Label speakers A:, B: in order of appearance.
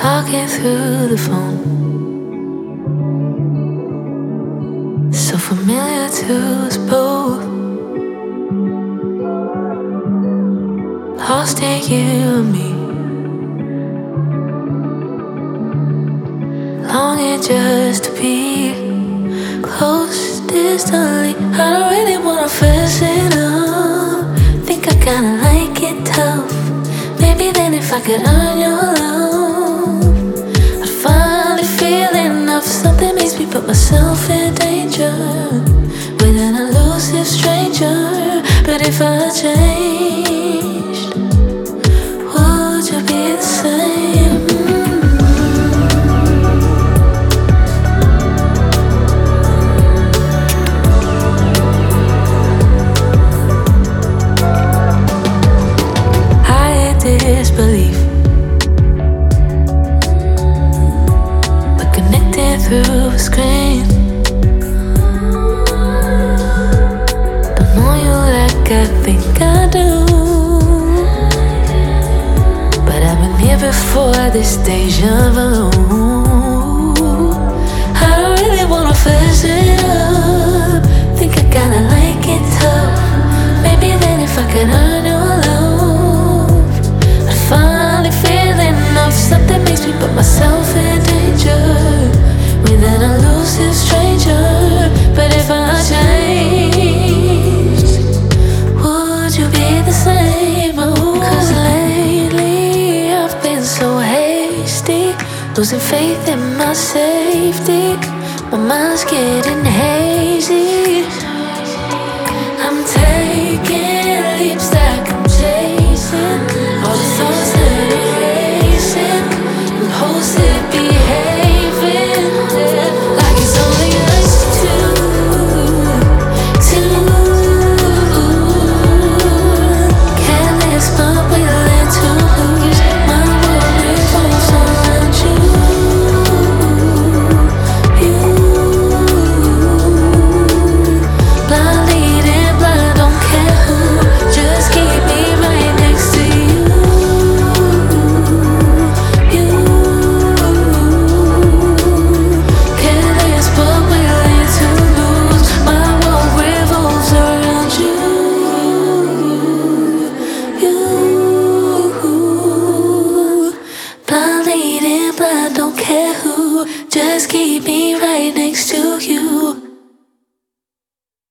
A: talking through the phone. So familiar to us both. Lost in you and me. Longing just to be close distantly. I don't really wanna fess it up. Think I kinda like it tough. Maybe then if I could earn your love, I'd finally feel enough. Something makes me put myself in danger with an elusive stranger. But if I changed, would you be the same? Disbelief, but connected through a screen. Don't know you like I think I do, but I've been here before. This deja vu. I don't really wanna fess it up. Think I kinda like it tough. Maybe then if I could earn your love, finally feeling enough. Something makes me put myself in danger with an elusive stranger. But if I changed, would you be the same? Oh, 'cause lately I've been so hasty, losing faith in my safety. My mind's getting hazy. I'm taking leaps like I'm chasing all the thoughts that are racing, impulsive behaving, like it's only us two. Careless but willing to lose. My world revolves around you. Blind leading blind, don't care who. Just keep me right next to you. Careless but willing to lose. My world revolves around you. Blind leading blind, don't care who. Just keep me right next to you.